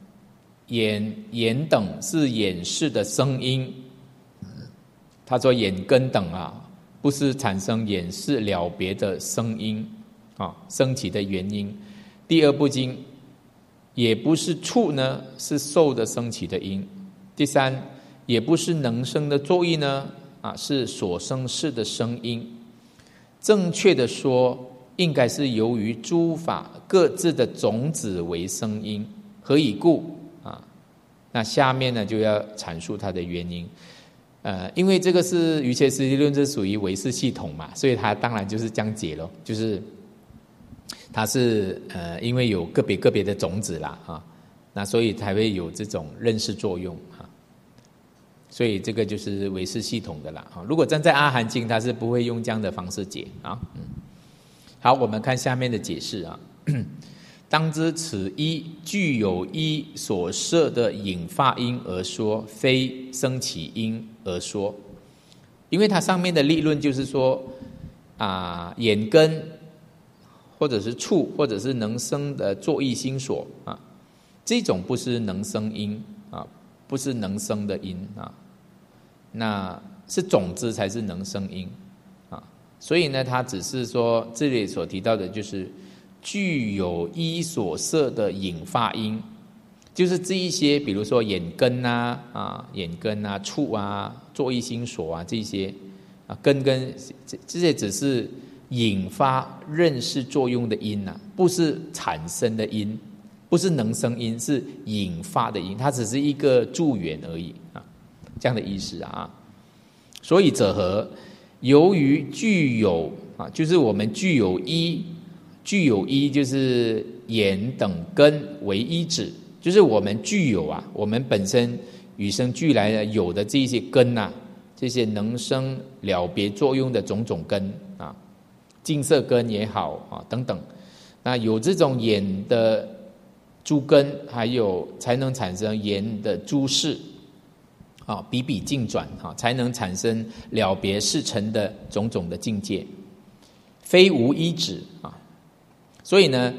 眼等是眼识的生因。他说眼根等啊，不是产生眼识了别的生因啊，升起的原因。第2部经，也不是触呢，是受的升起的因。第3，也不是能生的作意呢，是所生事的生因。正确的说，应该是由于诸法各自的种子为生因，何以故啊？那下面呢就要阐述它的原因。因为这个是瑜伽师地论，这属于唯识系统嘛，所以它当然就是这样解咯，就是它是因为有个别的种子啦啊，那所以才会有这种认识作用啊，所以这个就是唯识系统的啦啊。如果站在阿含经，它是不会用这样的方式解啊。好，我们看下面的解释啊。当知此一具有一所摄的引发因而说，非生起因而说。因为它上面的立论就是说眼根或者是触或者是能生的作意心所啊，这种不是能生因啊，不是能生的因啊，那是种子才是能生因啊。所以呢，它只是说这里所提到的就是具有一所摄的引发因，就是这一些，比如说眼根眼根触作意心所这些根这些只是引发认识作用的因不是产生的因，不是能生因，是引发的因，它只是一个助缘而已这样的意思啊。所以者何？由于具有就是我们具有一就是眼等根为依止，就是我们具有我们本身与生俱来的有的这些根这些能生了别作用的种种根净色根也好等等，那有这种眼的诸根，还有才能产生眼的诸识比比竞转才能产生了别事成的种种的境界，非无依止所以呢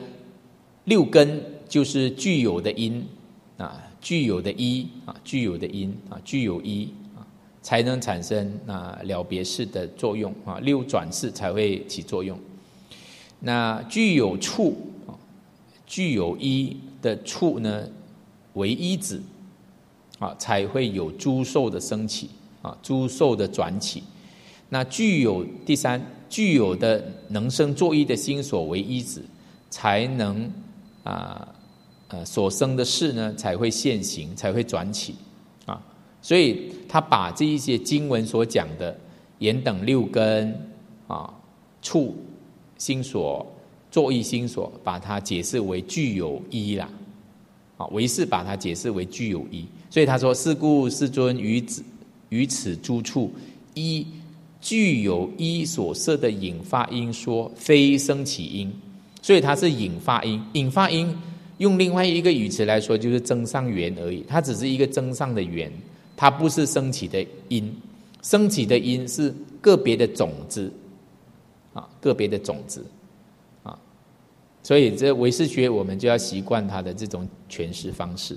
，6根就是具有的因具有的依具有的因具有依才能产生了别事的作用6转识才会起作用。那具有触具有依的触呢为依止才会有诸受的升起诸受的转起。 那第三，具有的能生作意的心所为依止，才能所生的事呢才会现行，才会转起啊。所以他把这一些经文所讲的眼等六根啊、触心所、作意心所，把它解释为具有依啦。唯识把它解释为具有依，所以他说：是故世尊于此诸处依具有依所摄的引发因说，非生起因。所以它是引发因，引发因用另外一个语词来说，就是增上缘而已。它只是一个增上的缘，它不是升起的因。升起的因是个别的种子个别的种子所以这唯识学我们就要习惯它的这种诠释方式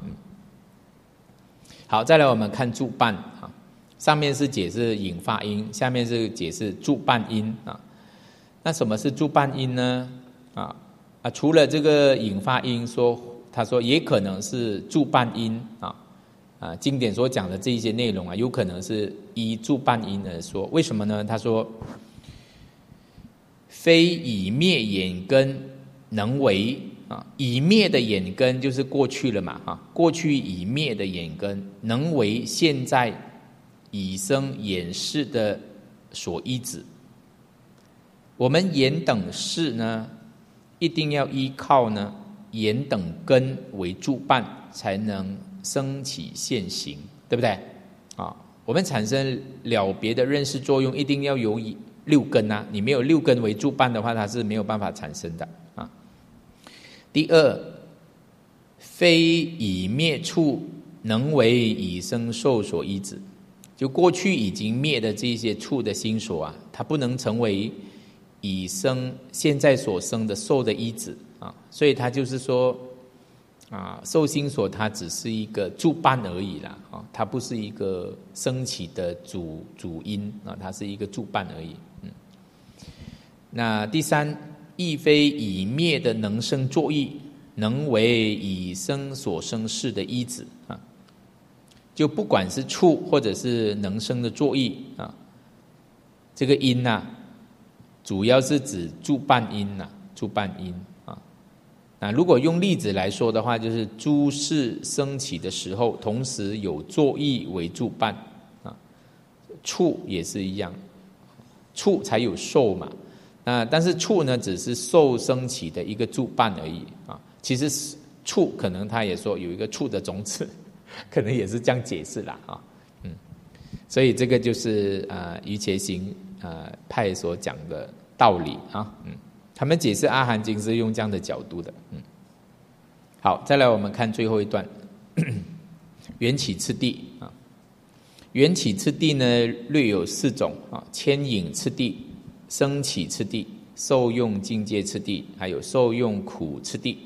好，再来我们看助伴上面是解释引发因，下面是解释助伴因那什么是助伴因呢？除了这个引发因说，他说也可能是助伴因经典所讲的这一些内容有可能是依助伴因而说。为什么呢？他说非已灭眼根能为已灭的眼根就是过去了嘛过去已灭的眼根能为现在已生眼识的所依止。我们眼等识呢，一定要依靠呢眼等根为助伴，才能升起现行，对不对我们产生了别的认识作用，一定要有六根你没有六根为助伴的话，它是没有办法产生的第二，非已灭处能为已生受所依止。就过去已经灭的这些处的心所它不能成为已生现在所生的受的依止所以它就是说受心所它只是一个助伴而已啦它不是一个升起的主因它是一个助伴而已那第三，亦非已灭的能生作意，能为已生所生事的依止就不管是处或者是能生的作意这个因主要是指助伴因助伴因如果用例子来说的话，就是诸事升起的时候，同时有作意为助伴处也是一样，处才有受嘛但是处呢只是受升起的一个助伴而已其实处可能他也说有一个处的种子，可能也是这样解释啦所以这个就是瑜伽行派所讲的道理他们解释阿含经是用这样的角度的好，再来我们看最后一段缘起次第缘起次第呢略有4种牵引次第、升起次第、受用境界次第，还有受用苦次第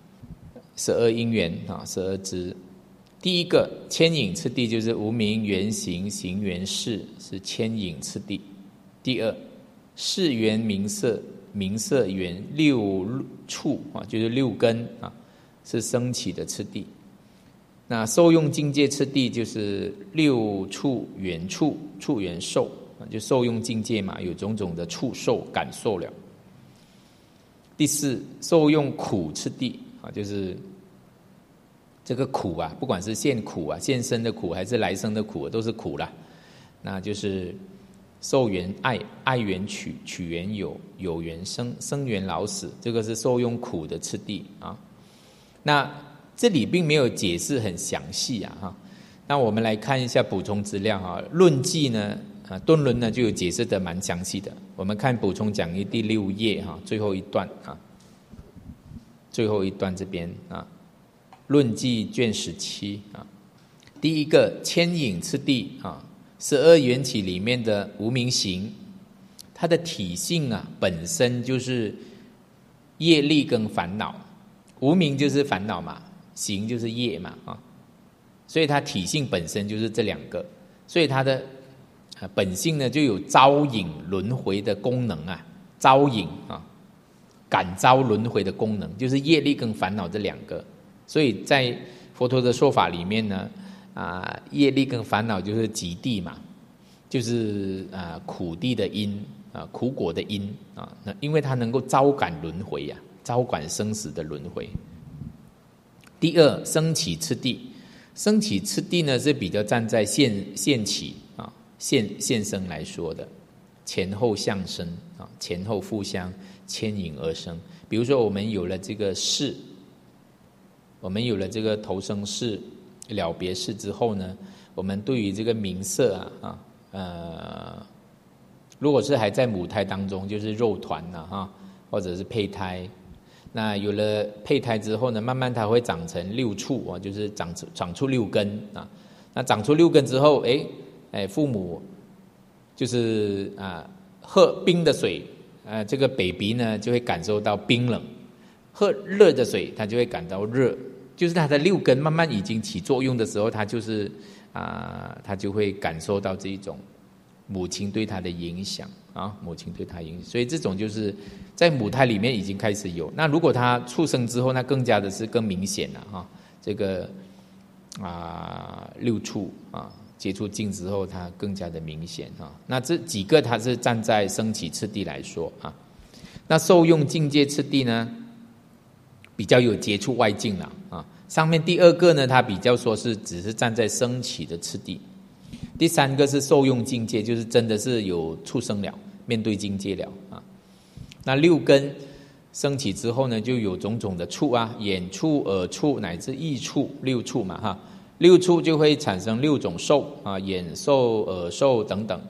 12因缘12支。第一个牵引次第就是无明缘行行缘事，是牵引次第。第二事缘名色，名色缘六处就是六根是升起的次第。那受用境界次第就是六处缘处，处缘受，就受用境界嘛，有种种的触受感受了。第四受用苦次第就是这个苦不管是现苦现生的苦还是来生的苦都是苦啦。那就是受缘爱，爱缘取，取缘有，有缘生，生缘老死，这个是受用苦的次第那这里并没有解释很详细那我们来看一下补充资料论记呢顿论呢就有解释的蛮详细的。我们看补充讲义第6页最后一段最后一段这边论记卷17第一个牵引次第12缘起里面的无明行，它的体性本身就是业力跟烦恼。无明就是烦恼嘛，行就是业嘛所以它体性本身就是这两个，所以它的本性呢就有招引轮回的功能招引感召轮回的功能，就是业力跟烦恼这两个。所以在佛陀的说法里面呢业力跟烦恼就是极地嘛， 就是苦地的因苦果的因那因为它能够招感轮回招感生死的轮回。第二，升起次第，升起次第呢是比较站在现起现生来说的，前后相生前后互相牵引而生。比如说我们有了这个世，我们有了这个投生世、了别世之后呢，我们对于这个名色如果是还在母胎当中，就是肉团或者是胚胎。那有了胚胎之后呢，慢慢它会长成六畜就是长出六根那长出六根之后，父母就是喝冰的水，这个 baby 呢就会感受到冰冷；喝热的水，它就会感到热。就是它的六根慢慢已经起作用的时候，它就是它就会感受到这一种母亲对它的影响母亲对它影响。所以这种就是在母胎里面已经开始有。那如果它出生之后，那更加的是更明显了这个六畜接触境之后，它更加的明显那这几个它是站在升起次第来说那受用境界次第呢，比较有接触外境了上面第二个呢，它比较说是只是站在升起的次第。第三个是受用境界，就是真的是有畜生了，面对境界了那六根升起之后呢，就有种种的触眼触、耳触乃至意触，六触嘛六触就会产生六种受眼受、耳受等等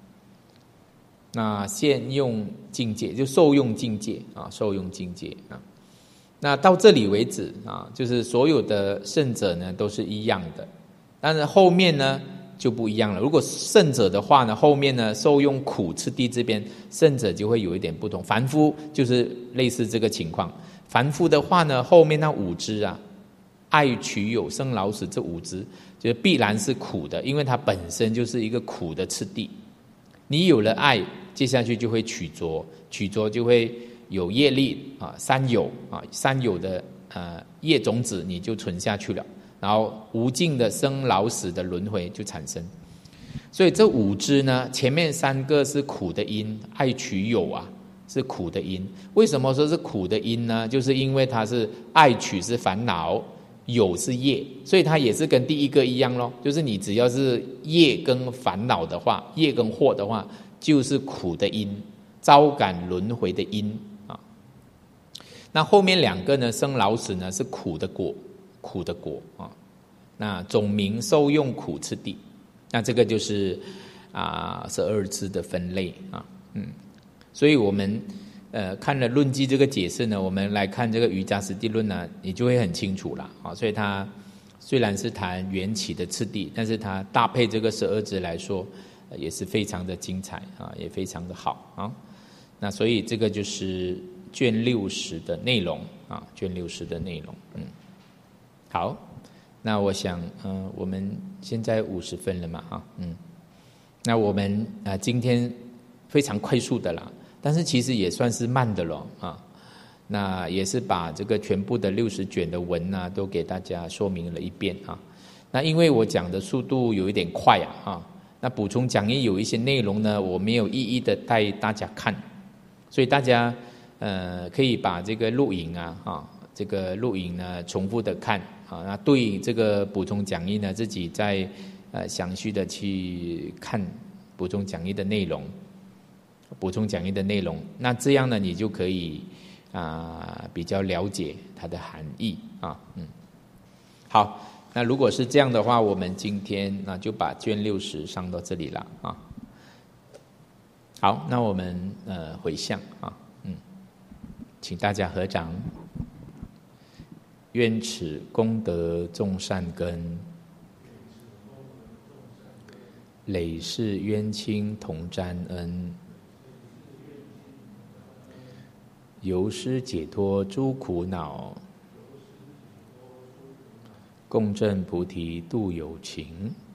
那现用境界就受用境界受用境界那到这里为止就是所有的圣者呢都是一样的，但是后面呢就不一样了。如果圣者的话呢，后面呢受用苦次第这边，圣者就会有一点不同。凡夫就是类似这个情况。凡夫的话呢，后面那五支爱取有生老死这五支，就必然是苦的，因为它本身就是一个苦的次第。你有了爱，接下去就会取着，取着就会有业力三有三有的业种子你就存下去了，然后无尽的生老死的轮回就产生。所以这五支呢，前面三个是苦的因，爱取有是苦的因。为什么说是苦的因呢？就是因为它是爱取是烦恼，有是业，所以它也是跟第一个一样咯，就是你只要是业跟烦恼的话，业跟惑的话，就是苦的因，招感轮回的因那后面两个呢，生老死呢是苦的果，苦的果那总名受用苦次第。那这个就是12支的分类所以我们看了论记这个解释呢，我们来看这个瑜伽师地论呢，你就会很清楚了所以它虽然是谈缘起的次第，但是它搭配这个12支来说也是非常的精彩也非常的好那所以这个就是卷60的内容卷60的内容好，那我想我们现在50分了嘛那我们今天非常快速的啦，但是其实也算是慢的了那也是把这个全部的60卷的文都给大家说明了一遍那因为我讲的速度有一点快那补充讲义有一些内容呢，我没有一一的带大家看，所以大家可以把这个录影这个录影呢重复的看那对这个补充讲义呢自己再详细的去看补充讲义的内容，那这样呢你就可以比较了解它的含义好，那如果是这样的话，我们今天就把卷60上到这里了好，那我们回向请大家合掌。愿此功德众善根，累世冤亲同沾恩，由施解脱诸苦恼，共振菩提度有情。